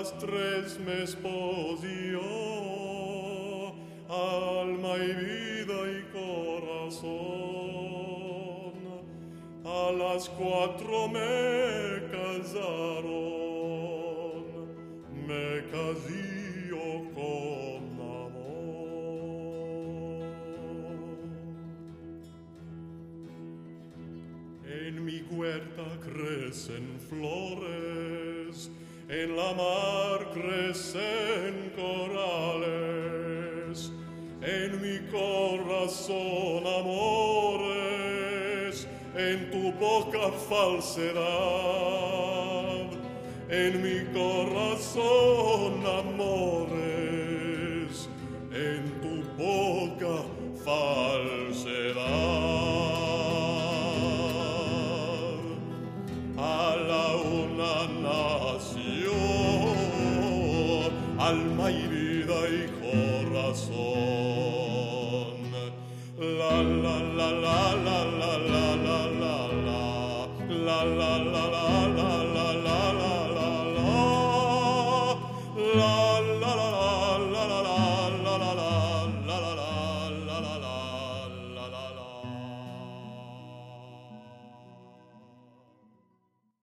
las 3 me sposi io, alma y vida y corazón. A las 4 me casaron, me casío con amor. En mi huerta crecen flores, en la mar crecen corales, en mi corazón amores, en tu boca falsedad, en mi corazón amores, en tu boca falsedad. A la una nació alma y vida y corazón. La la la la la la la la la la la la la la la